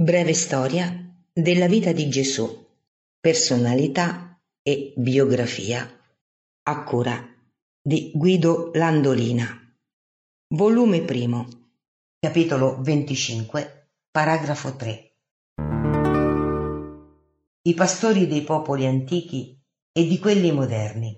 Breve storia della vita di Gesù, personalità e biografia, a cura di Guido Landolina. Volume 1, capitolo 25, paragrafo 3. I pastori dei popoli antichi e di quelli moderni.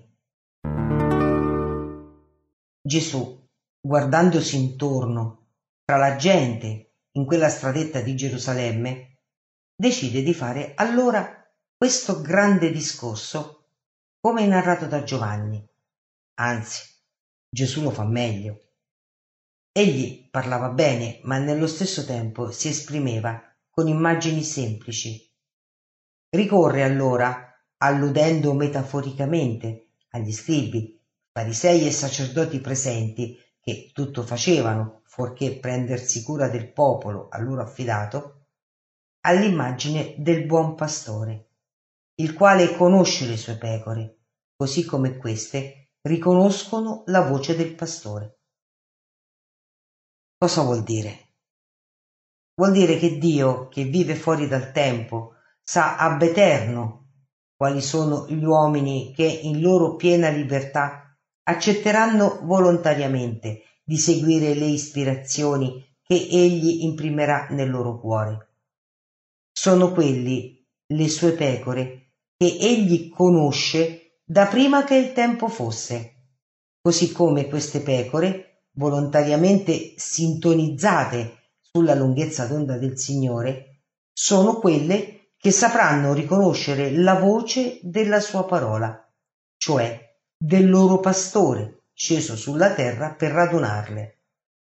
Gesù, guardandosi intorno tra la gente in quella stradetta di Gerusalemme, decide di fare allora questo grande discorso come narrato da Giovanni. Anzi, Gesù lo fa meglio. Egli parlava bene, ma nello stesso tempo si esprimeva con immagini semplici. Ricorre allora, alludendo metaforicamente agli scribi, farisei e sacerdoti presenti, che tutto facevano fuorché prendersi cura del popolo a loro affidato, all'immagine del buon pastore, il quale conosce le sue pecore, così come queste riconoscono la voce del pastore. Cosa vuol dire? Vuol dire che Dio, che vive fuori dal tempo, sa ab eterno quali sono gli uomini che in loro piena libertà accetteranno volontariamente di seguire le ispirazioni che Egli imprimerà nel loro cuore. Sono quelli, le sue pecore, che Egli conosce da prima che il tempo fosse, così come queste pecore, volontariamente sintonizzate sulla lunghezza d'onda del Signore, sono quelle che sapranno riconoscere la voce della sua parola, cioè del loro pastore sceso sulla terra per radunarle.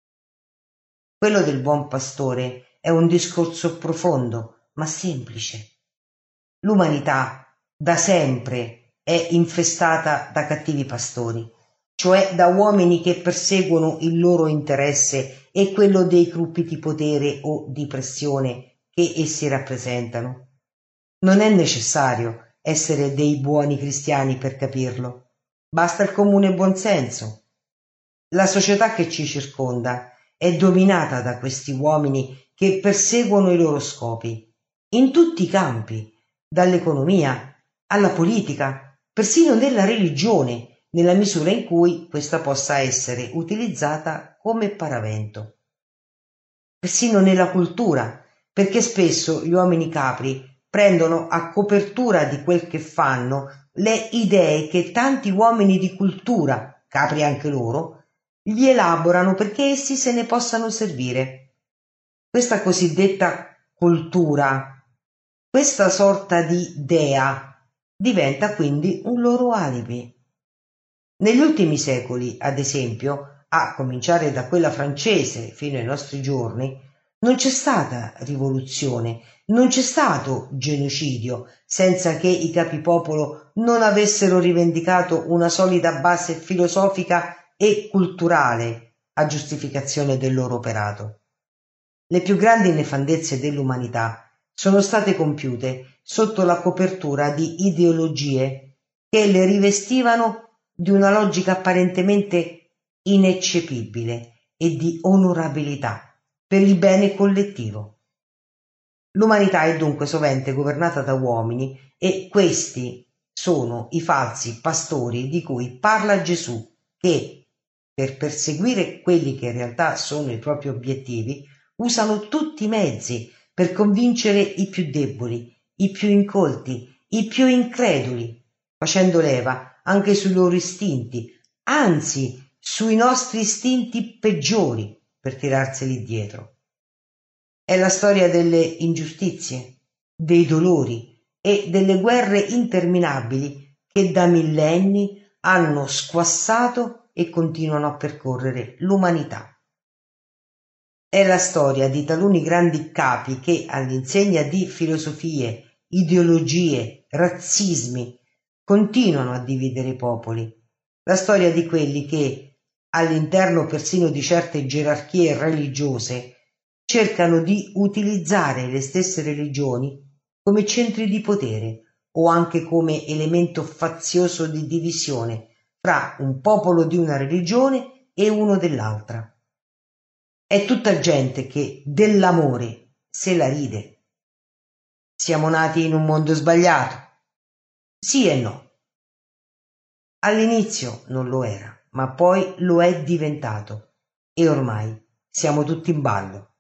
Quello del buon pastore è un discorso profondo, ma semplice. L'umanità da sempre è infestata da cattivi pastori, cioè da uomini che perseguono il loro interesse e quello dei gruppi di potere o di pressione che essi rappresentano. Non è necessario essere dei buoni cristiani per capirlo, basta il comune buonsenso. La società che ci circonda è dominata da questi uomini che perseguono i loro scopi, in tutti i campi, dall'economia alla politica, persino nella religione, nella misura in cui questa possa essere utilizzata come paravento. Persino nella cultura, perché spesso gli uomini capri prendono a copertura di quel che fanno le idee che tanti uomini di cultura, capri anche loro, gli elaborano perché essi se ne possano servire. Questa cosiddetta cultura, questa sorta di dea, diventa quindi un loro alibi. Negli ultimi secoli, ad esempio, a cominciare da quella francese fino ai nostri giorni, non c'è stata rivoluzione, non c'è stato genocidio, senza che i capipopolo non avessero rivendicato una solida base filosofica e culturale a giustificazione del loro operato. Le più grandi nefandezze dell'umanità sono state compiute sotto la copertura di ideologie che le rivestivano di una logica apparentemente ineccepibile e di onorabilità per il bene collettivo. L'umanità è dunque sovente governata da uomini e questi sono i falsi pastori di cui parla Gesù, che, per perseguire quelli che in realtà sono i propri obiettivi, usano tutti i mezzi per convincere i più deboli, i più incolti, i più increduli, facendo leva anche sui loro istinti, anzi sui nostri istinti peggiori per tirarseli dietro. È la storia delle ingiustizie, dei dolori e delle guerre interminabili che da millenni hanno squassato e continuano a percorrere l'umanità. È la storia di taluni grandi capi che, all'insegna di filosofie, ideologie, razzismi, continuano a dividere i popoli. La storia di quelli che, all'interno persino di certe gerarchie religiose, cercano di utilizzare le stesse religioni come centri di potere o anche come elemento fazioso di divisione fra un popolo di una religione e uno dell'altra. È tutta gente che dell'amore se la ride, siamo nati in un mondo sbagliato. Sì e no. All'inizio non lo era, ma poi lo è diventato e ormai siamo tutti in ballo.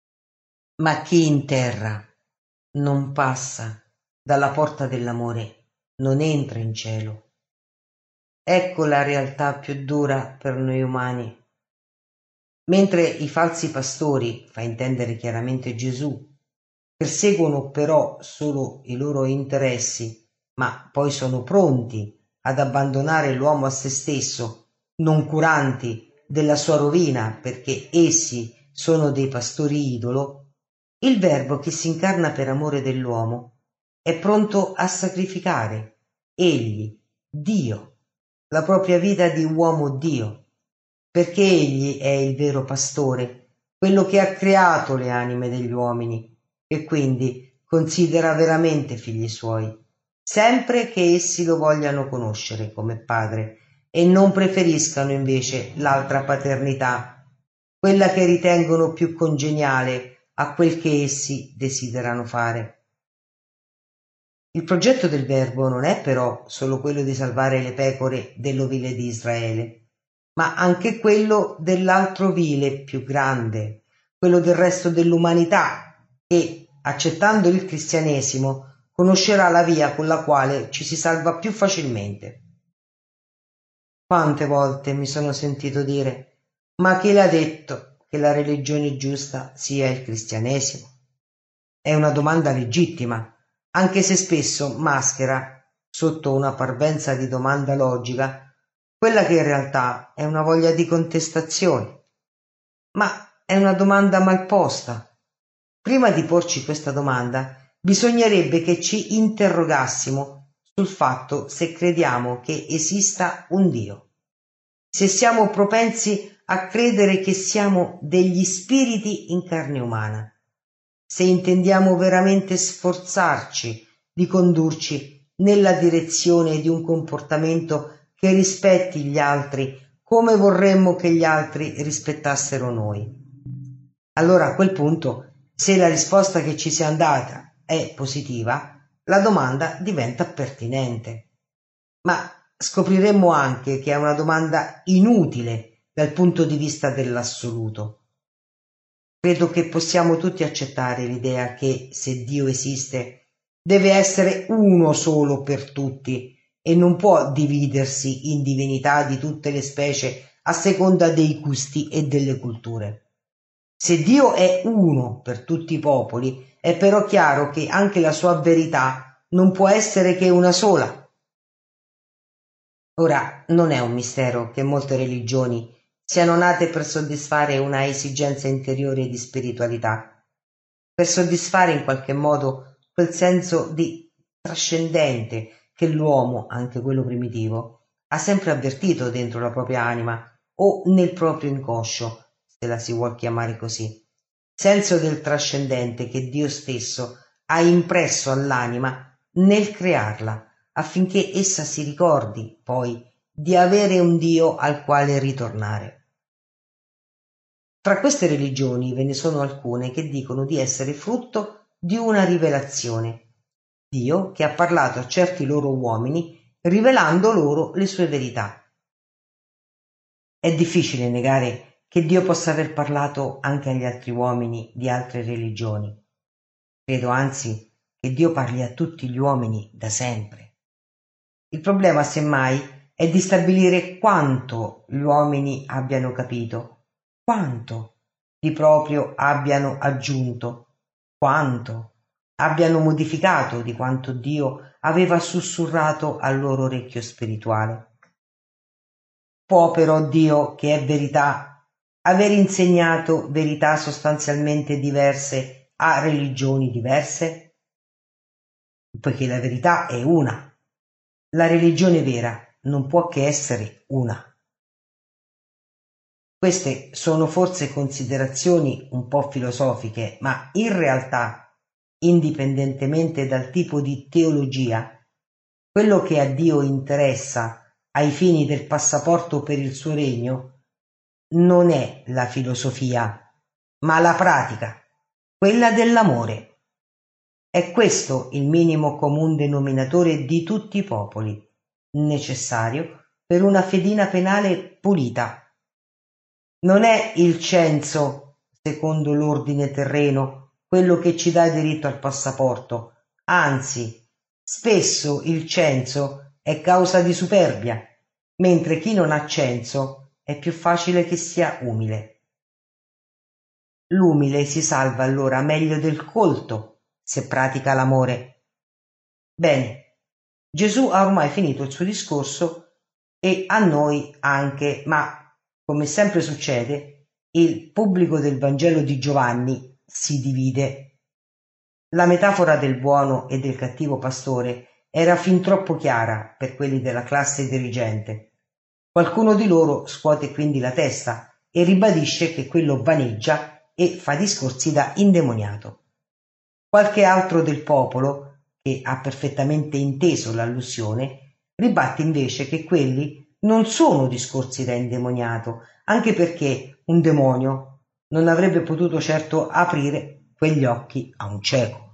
Ma chi in terra non passa dalla porta dell'amore non entra in cielo. Ecco la realtà più dura per noi umani. Mentre i falsi pastori, fa intendere chiaramente Gesù, perseguono però solo i loro interessi, ma poi sono pronti ad abbandonare l'uomo a se stesso, non curanti della sua rovina perché essi sono dei pastori idolo, il Verbo che si incarna per amore dell'uomo è pronto a sacrificare, egli, Dio, la propria vita di uomo Dio, perché egli è il vero pastore, quello che ha creato le anime degli uomini e quindi considera veramente figli suoi, sempre che essi lo vogliano conoscere come padre e non preferiscano invece l'altra paternità, quella che ritengono più congeniale a quel che essi desiderano fare. Il progetto del Verbo non è però solo quello di salvare le pecore dell'ovile di Israele, ma anche quello dell'altro vile più grande, quello del resto dell'umanità, che, accettando il cristianesimo, conoscerà la via con la quale ci si salva più facilmente. Quante volte mi sono sentito dire: ma chi l'ha detto che la religione giusta sia il cristianesimo? È una domanda legittima, anche se spesso maschera, sotto una parvenza di domanda logica, quella che in realtà è una voglia di contestazione. Ma è una domanda mal posta. Prima di porci questa domanda, bisognerebbe che ci interrogassimo sul fatto se crediamo che esista un Dio, se siamo propensi a credere che siamo degli spiriti in carne umana, se intendiamo veramente sforzarci di condurci nella direzione di un comportamento che rispetti gli altri come vorremmo che gli altri rispettassero noi. Allora a quel punto, se la risposta che ci sia data è positiva, la domanda diventa pertinente. Ma scopriremmo anche che è una domanda inutile dal punto di vista dell'assoluto. Credo che possiamo tutti accettare l'idea che, se Dio esiste, deve essere uno solo per tutti e non può dividersi in divinità di tutte le specie a seconda dei gusti e delle culture. Se Dio è uno per tutti i popoli, è però chiaro che anche la sua verità non può essere che una sola. Ora, non è un mistero che molte religioni siano nate per soddisfare una esigenza interiore di spiritualità, per soddisfare in qualche modo quel senso di trascendente che l'uomo, anche quello primitivo, ha sempre avvertito dentro la propria anima o nel proprio inconscio, se la si vuol chiamare così, senso del trascendente che Dio stesso ha impresso all'anima nel crearla, affinché essa si ricordi, poi, di avere un Dio al quale ritornare. Tra queste religioni ve ne sono alcune che dicono di essere frutto di una rivelazione, Dio che ha parlato a certi loro uomini rivelando loro le sue verità. È difficile negare che Dio possa aver parlato anche agli altri uomini di altre religioni. Credo anzi che Dio parli a tutti gli uomini da sempre. Il problema, semmai, è di stabilire quanto gli uomini abbiano capito, quanto di proprio abbiano aggiunto, quanto abbiano modificato di quanto Dio aveva sussurrato al loro orecchio spirituale. Può però Dio, che è verità, aver insegnato verità sostanzialmente diverse a religioni diverse? Poiché la verità è una. La religione vera non può che essere una. Queste sono forse considerazioni un po' filosofiche, ma in realtà, indipendentemente dal tipo di teologia, quello che a Dio interessa ai fini del passaporto per il suo regno non è la filosofia, ma la pratica, quella dell'amore. È questo il minimo comun denominatore di tutti i popoli, necessario per una fedina penale pulita. Non è il censo, secondo l'ordine terreno, quello che ci dà diritto al passaporto, anzi, spesso il censo è causa di superbia, mentre chi non ha censo è più facile che sia umile. L'umile si salva allora meglio del colto se pratica l'amore. Bene, Gesù ha ormai finito il suo discorso e a noi anche, ma come sempre succede, il pubblico del Vangelo di Giovanni si divide. La metafora del buono e del cattivo pastore era fin troppo chiara per quelli della classe dirigente. Qualcuno di loro scuote quindi la testa e ribadisce che quello vaneggia e fa discorsi da indemoniato. Qualche altro del popolo, che ha perfettamente inteso l'allusione, ribatte invece che quelli non sono discorsi da indemoniato, anche perché un demonio non avrebbe potuto certo aprire quegli occhi a un cieco.